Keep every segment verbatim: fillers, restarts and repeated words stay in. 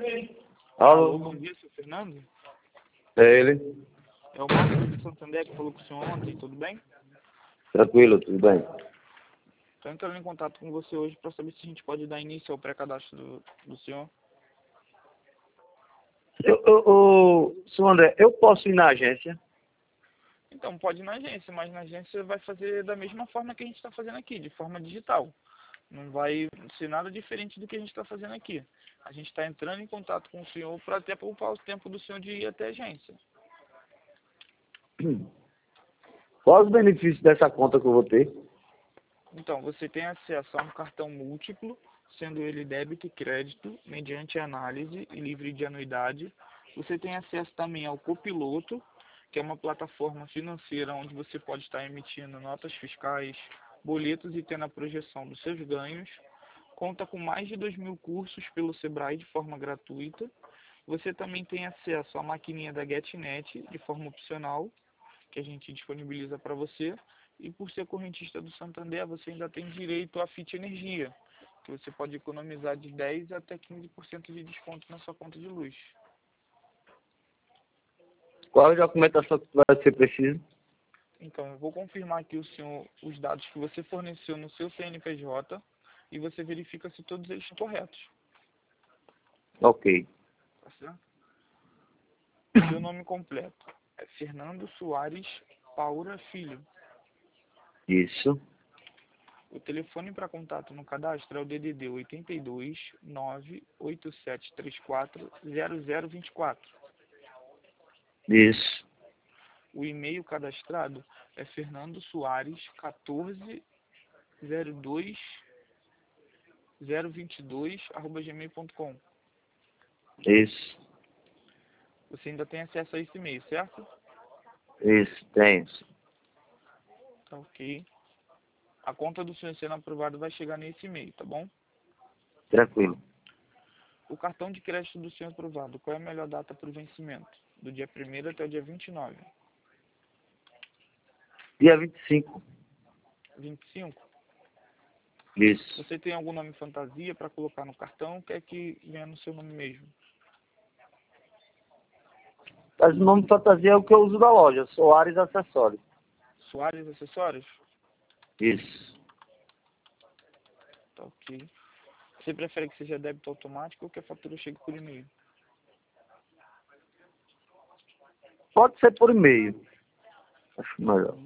Alô? Alô, bom dia, seu Fernando. É ele? É o Marcos de Santander que falou com o senhor ontem, tudo bem? Tranquilo, tudo bem? Estou entrando em contato com você hoje para saber se a gente pode dar início ao pré-cadastro do, do senhor. Eu, eu, eu, senhor André, eu posso ir na agência? Então, pode ir na agência, mas na agência vai fazer da mesma forma que a gente está fazendo aqui, de forma digital. Não vai ser nada diferente do que a gente está fazendo aqui. A gente está entrando em contato com o senhor para até poupar o tempo do senhor de ir até a agência. Quais os benefícios dessa conta que eu vou ter? Então, você tem acesso a um cartão múltiplo, sendo ele débito e crédito, mediante análise e livre de anuidade. Você tem acesso também ao Copiloto, que é uma plataforma financeira onde você pode estar emitindo notas fiscais, boletos e tendo a projeção dos seus ganhos. Conta com mais de dois mil cursos pelo Sebrae de forma gratuita. Você também tem acesso à maquininha da GetNet de forma opcional, que a gente disponibiliza para você. E por ser correntista do Santander, você ainda tem direito à Fit Energia, que você pode economizar de dez por cento até quinze por cento de desconto na sua conta de luz. Qual a documentação que vai ser preciso? Então, eu vou confirmar aqui o senhor os dados que você forneceu no seu C N P J e você verifica se todos eles estão corretos. Ok. Tá certo? Seu nome completo é Fernando Soares Paura Filho. Isso. O telefone para contato no cadastro é o D D D oito dois nove oito sete três quatro zero zero dois quatro. Isso. O e-mail cadastrado é fernando soares quatorze zero dois zero vinte e dois arroba gmail ponto com. Isso. Você ainda tem acesso a esse e-mail, certo? Isso, tenho. Tá ok. A conta do senhor sendo aprovada vai chegar nesse e-mail, tá bom? Tranquilo. O cartão de crédito do senhor aprovado, qual é a melhor data para o vencimento? Do dia primeiro até o dia vinte e nove. Dia vinte e cinco. vinte e cinco? Isso. Você tem algum nome fantasia para colocar no cartão ou quer que venha no seu nome mesmo? Mas o nome de fantasia é o que eu uso da loja, Soares Acessórios. Soares Acessórios? Isso. Tá ok. Você prefere que seja débito automático ou que a fatura chegue por e-mail? Pode ser por e-mail. Acho melhor.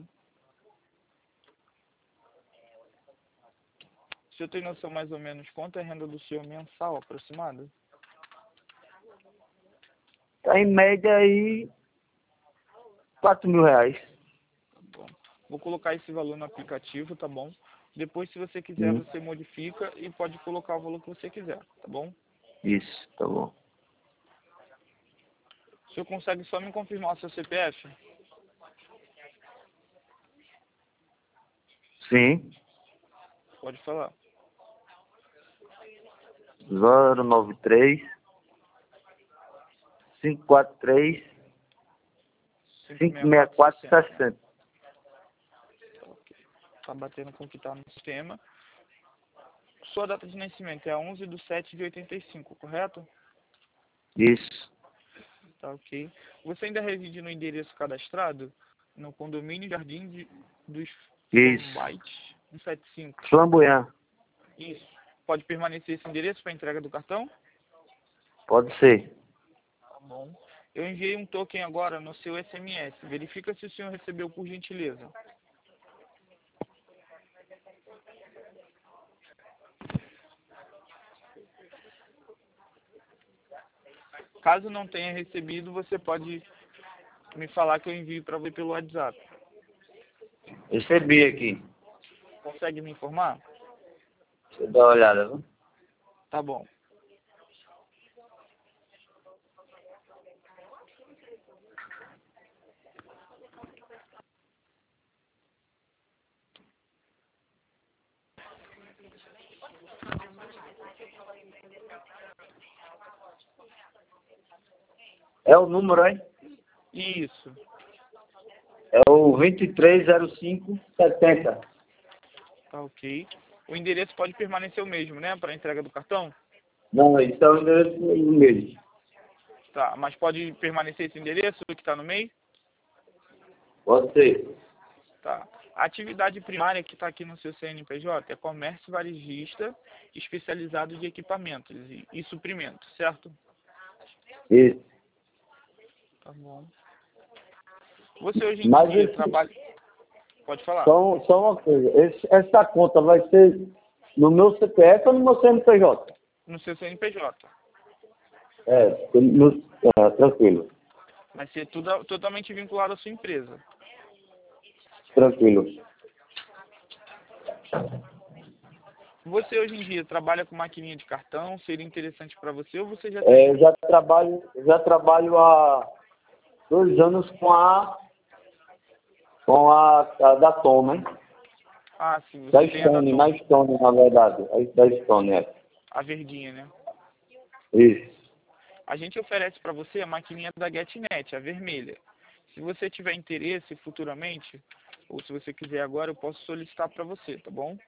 O senhor tem noção mais ou menos quanto é a renda do senhor mensal aproximada? Tá em média aí quatro mil reais. Bom, vou colocar esse valor no aplicativo, tá bom? Depois, se você quiser, Hum. você modifica e pode colocar o valor que você quiser, tá bom? Isso, tá bom. O senhor consegue só me confirmar o seu C P F? Sim. Pode falar. zero nove três cinco quatro três cinco seis quatro sessenta. Tá batendo com o que está no sistema. Sua data de nascimento é onze de sete de oitenta e cinco, correto? Isso. Tá ok. Você ainda reside no endereço cadastrado? No condomínio Jardim de, dos Isso. Forbytes cento e setenta e cinco. Flamboyant. Isso. Pode permanecer esse endereço para entrega do cartão? Pode ser. Tá bom. Eu enviei um token agora no seu S M S. Verifica se o senhor recebeu por gentileza. Caso não tenha recebido, você pode me falar que eu envio para você pelo WhatsApp. Recebi aqui. Consegue me informar? Deixa eu dar uma olhada, viu? Tá bom. É o número, hein? Isso. É o vinte e três zero cinco setenta. Tá ok. O endereço pode permanecer o mesmo, né? Para entrega do cartão? Não, isso é o endereço do mês. Tá, mas pode permanecer esse endereço que está no meio? Pode ser. Tá. A atividade primária que está aqui no seu C N P J é comércio varejista especializado de equipamentos e, e suprimentos, certo? Isso. Tá bom. Você hoje em Mas dia esse, trabalha... Pode falar. só, só uma coisa, esse, essa conta vai ser no meu C P F ou no meu C N P J? No seu C N P J. É, no, é, tranquilo, Vai ser tudo, totalmente vinculado à sua empresa. tranquilo. Você hoje em dia trabalha com maquininha de cartão? Seria interessante para você ou você já É, tem? eu já trabalho, eu já trabalho há dois anos com a, com a, a da Tom, né? Ah, sim, Da você tem a da Stone, Tom, na Stone, na verdade. A da Stone, é. a verdinha, né? Isso. A gente oferece para você a maquininha da GetNet, a vermelha. Se você tiver interesse futuramente, ou se você quiser agora, eu posso solicitar para você, tá bom?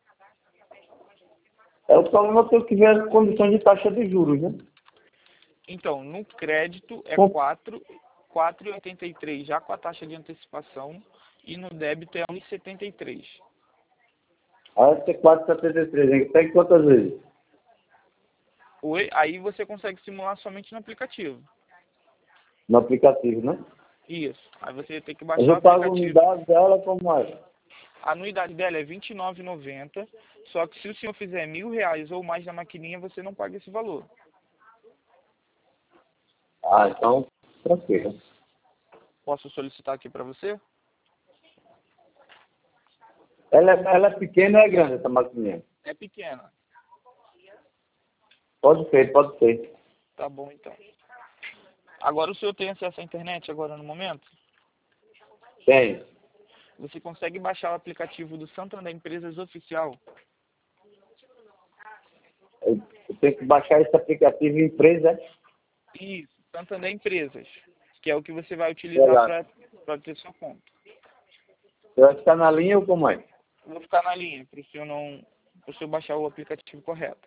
É o problema que eu tenho que ver as condições de taxa de juros, né? Então, no crédito é Com- quatro, quatro vírgula oitenta e três já com a taxa de antecipação e no débito é um vírgula setenta e três. A S T quatro setenta e três, hein? Tem quantas vezes? Oi, aí você consegue simular somente no aplicativo. No aplicativo, né? Isso. Aí você tem que Mas baixar o eu pago aplicativo. unidade dela como é? A anuidade dela é vinte e nove reais e noventa centavos, só que se o senhor fizer mil reais ou mais na maquininha, você não paga esse valor. Ah, então, tranquilo. Posso solicitar aqui para você? Ela, é- ela é pequena ou é grande, essa maquininha? É pequena. Pode ser, pode ser. Tá bom, então. Agora o senhor tem acesso à internet agora no momento? Tem. Você consegue baixar o aplicativo do Santander Empresas Oficial? Eu, eu tenho que baixar esse aplicativo em empresa. Isso, Santander Empresas, que é o que você vai Sei utilizar lá. para ter sua conta. Você vai ficar na linha ou como é? Eu vou ficar na linha para o senhor não, para o senhor baixar o aplicativo correto.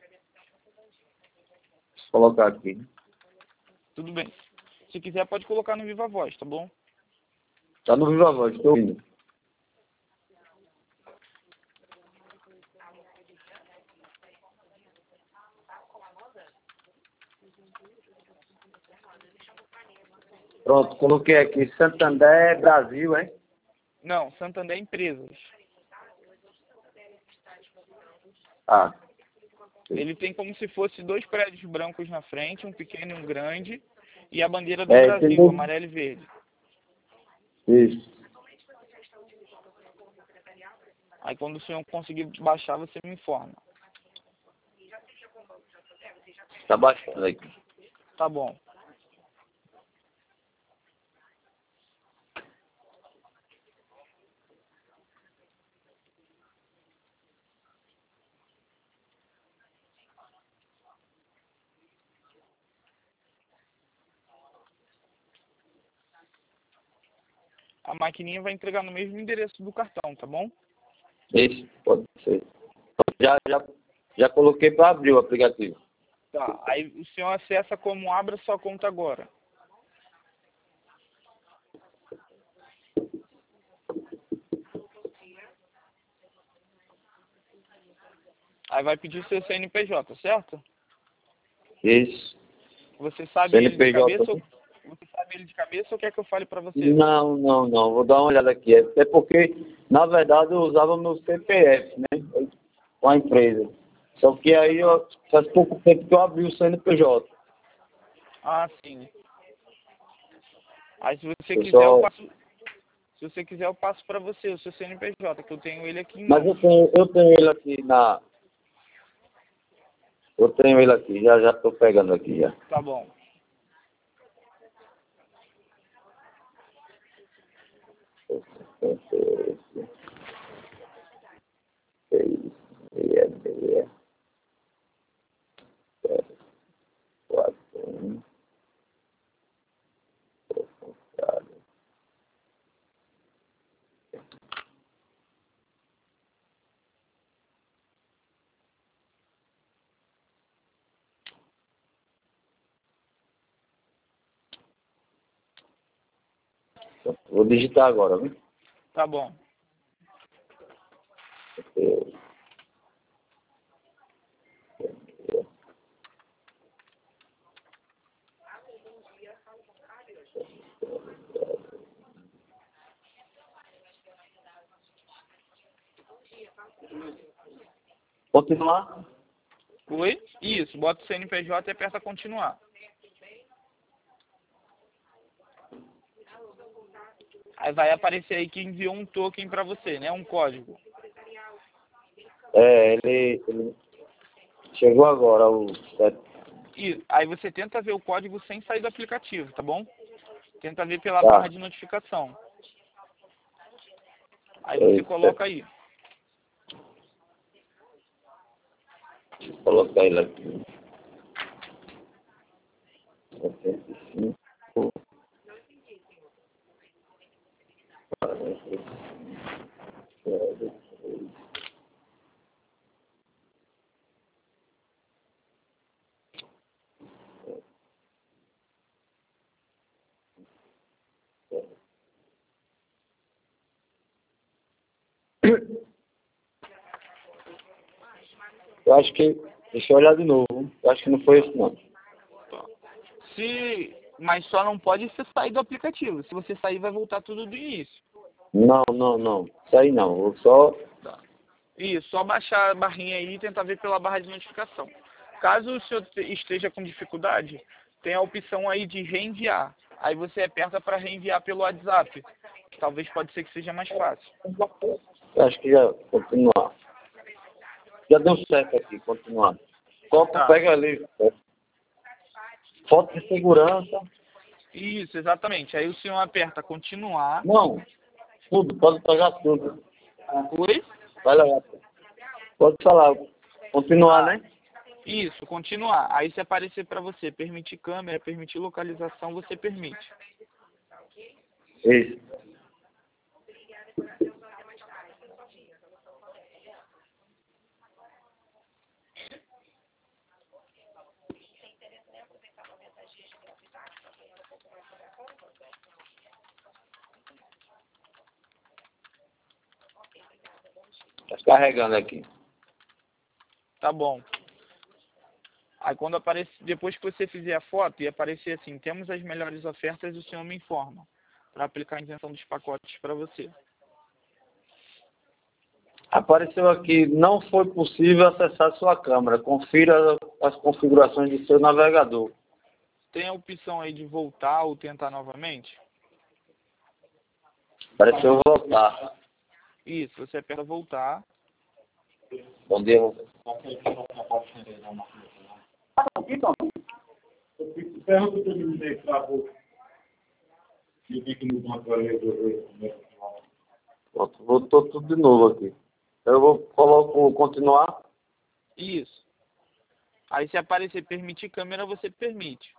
Vou colocar aqui. Tudo bem. Se quiser pode colocar no Viva Voz, tá bom? Tá no Viva Voz, estou ouvindo. Pronto, coloquei aqui. Santander, Brasil, hein? Não, Santander Empresas. Ah, Ele tem como se fosse dois prédios brancos na frente, um pequeno e um grande, e a bandeira do é, Brasil, entendeu? amarelo e verde. Isso. Aí quando o senhor conseguir baixar, você me informa. Tá baixando aqui. Tá bom. A maquininha vai entregar no mesmo endereço do cartão, tá bom? Isso, pode ser. Já, já, já coloquei para abrir o aplicativo. Tá. Aí o senhor acessa como abra sua conta agora. Aí vai pedir seu C N P J, certo? Isso. Você sabe ele de C N P J. cabeça ou você sabe ele de cabeça ou quer que eu fale para você? Não, não, não. Vou dar uma olhada aqui. É porque, na verdade, eu usava meu C P F, né? Com a empresa. Só que aí, eu, faz pouco tempo que eu abri o C N P J. Ah, sim. Aí se você Eu quiser eu só... passo, se você quiser eu passo para você o seu C N P J, que eu tenho ele aqui em Mas eu mãos. tenho, eu tenho ele aqui na... Eu tenho ele aqui. Já, já estou pegando aqui, já. Tá bom. Vou digitar agora, viu? Tá bom. Continuar? Oi? Isso, bota o C N P J e aperta continuar. Aí vai aparecer aí que enviou um token para você, né? Um código. É, ele, ele chegou agora o E aí você tenta ver o código sem sair do aplicativo, tá bom? Tenta ver pela Tá. barra de notificação. Aí você Eita. coloca aí. Deixa eu colocar ele aqui. setenta e cinco. quarenta e cinco. Eu acho que... Deixa eu olhar de novo. Eu acho que não foi isso, não. Se, mas só não pode você sair do aplicativo. Se você sair, vai voltar tudo do início. Não, não, não. Isso aí não. Vou só... Isso, só baixar a barrinha aí e tentar ver pela barra de notificação. Caso o senhor esteja com dificuldade, tem a opção aí de reenviar. Aí você aperta para reenviar pelo WhatsApp. Talvez pode ser que seja mais fácil. Eu acho que já... Continuar. Já deu certo aqui. Continuar. Copa, Tá. pega ali. Foto de segurança. Isso, exatamente. Aí o senhor aperta continuar. Não. Tudo. Pode pegar tudo. Oi? Vai lá. Pode falar. Continuar, né? Isso, continuar. Aí se aparecer para você permitir câmera, permitir localização, você permite. Isso. Tá carregando aqui. Tá bom. Aí quando aparece, depois que você fizer a foto e aparecer assim, temos as melhores ofertas, o senhor me informa para aplicar a isenção dos pacotes para você. Apareceu aqui, não foi possível acessar sua câmera. Confira as configurações do seu navegador. Tem a opção aí de voltar ou tentar novamente? Apareceu voltar. Isso, você aperta voltar. Bom dia. Pronto, voltou tudo de novo aqui. Eu vou colocar o continuar. Isso. Aí se aparecer permitir câmera, você permite.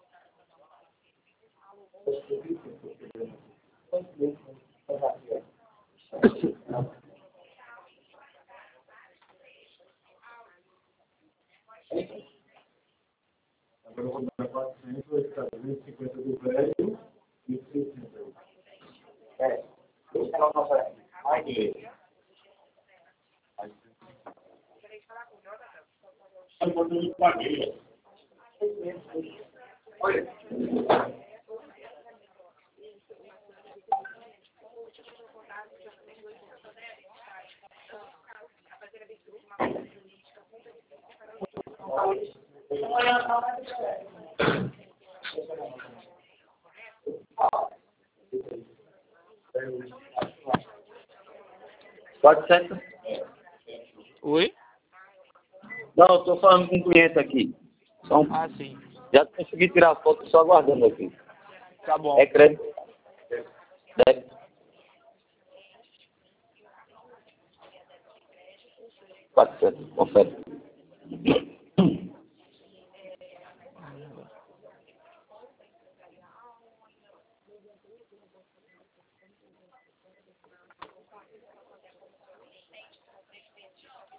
Pode ser? Oi? Não, eu estou falando com um cliente aqui. Só um... Ah, sim. Já consegui tirar a foto, só aguardando aqui. Tá bom. É crédito? Débito? quatrocentos, confere.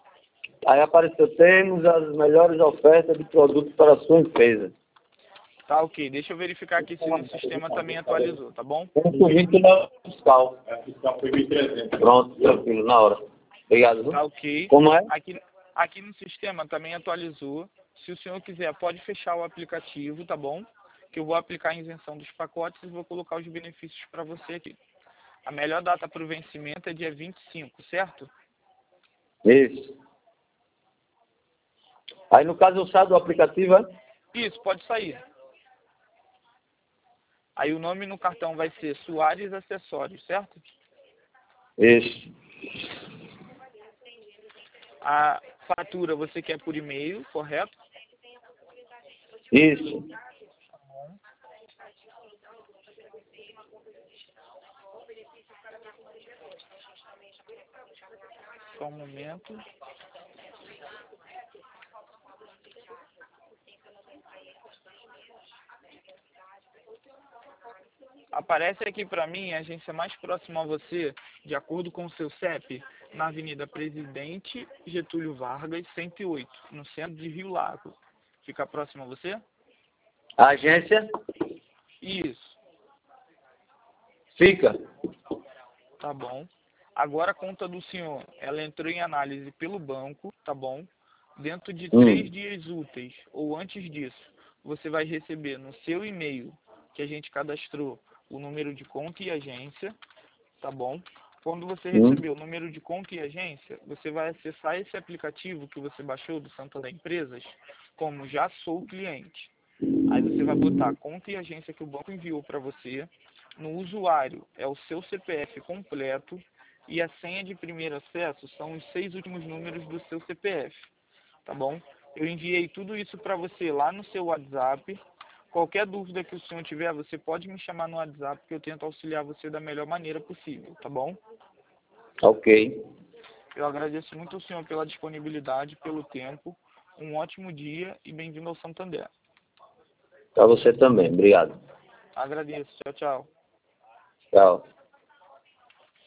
Aí apareceu, temos as melhores ofertas de produtos para a sua empresa. Tá ok. Deixa eu verificar aqui se o sistema também atualizou, tá bom? Tem um currículo fiscal. Pronto, tranquilo, na hora. Obrigado. Viu? Tá ok. Como é? Aqui, aqui no sistema também atualizou. Se o senhor quiser, pode fechar o aplicativo, tá bom? Que eu vou aplicar a isenção dos pacotes e vou colocar os benefícios para você aqui. A melhor data para o vencimento é dia vinte e cinco, certo? Isso. Aí, no caso, eu saio do aplicativo, é? Isso, pode sair. Aí o nome no cartão vai ser Soares Acessórios, certo? Isso. A fatura você quer por e-mail, correto? Isso. Só um momento. Aparece aqui para mim a agência mais próxima a você, de acordo com o seu C E P, na Avenida Presidente Getúlio Vargas, cento e oito, no centro de Rio Lago. Fica próximo a você? A agência? Isso. Fica. Tá bom. Agora a conta do senhor, ela entrou em análise pelo banco, tá bom? Dentro de Hum. três dias úteis, ou antes disso, você vai receber no seu e-mail, que a gente cadastrou, o número de conta e agência, tá bom? Quando você Hum. receber o número de conta e agência, você vai acessar esse aplicativo que você baixou do Santander Empresas, como Já Sou Cliente. Aí você vai botar a conta e agência que o banco enviou para você. No usuário é o seu C P F completo e a senha de primeiro acesso são os seis últimos números do seu C P F, tá bom? Eu enviei tudo isso para você lá no seu WhatsApp. Qualquer dúvida que o senhor tiver, você pode me chamar no WhatsApp que eu tento auxiliar você da melhor maneira possível, tá bom? Ok. Eu agradeço muito ao senhor pela disponibilidade, pelo tempo. Um ótimo dia e bem-vindo ao Santander. Para você também. Obrigado. Agradeço. Tchau, tchau. Tchau.